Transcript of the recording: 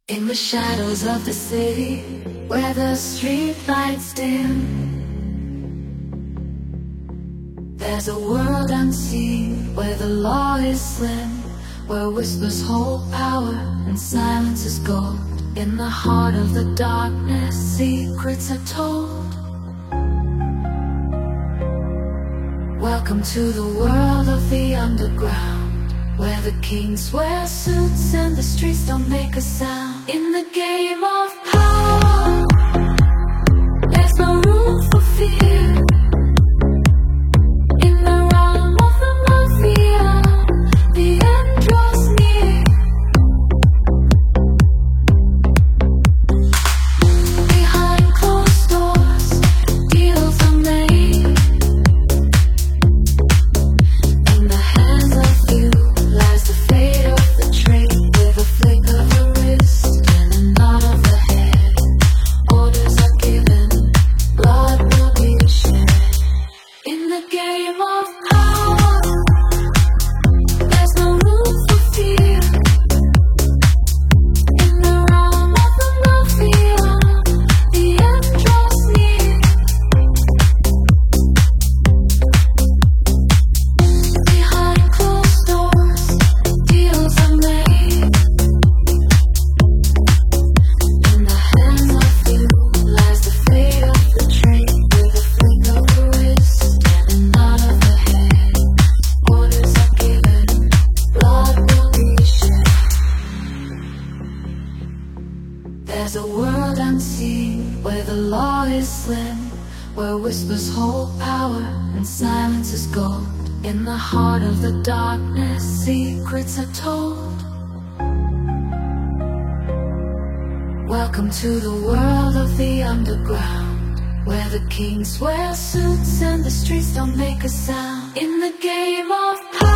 In the shadows of the city, where the street lights dim, there's a world unseen, where the law is slim, where whispers hold power and silence is gold. In the heart of the darkness, secrets are told. Welcome to the world of the underground, where the kings wear suits and the streets don't make a sound. In the game of power, there's no room for fear. In the realm of the mafia, the end draws near. Behind closed doors, deals are made. In the hands of few lies the fate of the trade. With a flick of a wrist and a nod of the head, orders are given, blood will be shed. In the game of power, there's no room for fear. In the realm of the mafia, the end draws near. Behind closed doors, deals are made. In the hands of few lies the fate of the trade. With a flick of the wrist and a nod of the head, orders are given, blood will be shed. There's a world unseen, where the law is slim, where whispers hold power and silence is gold. In the heart of the darkness, secrets are told. Welcome to the world of the underground, where the kings wear suits and the streets don't make a sound. In the game of power,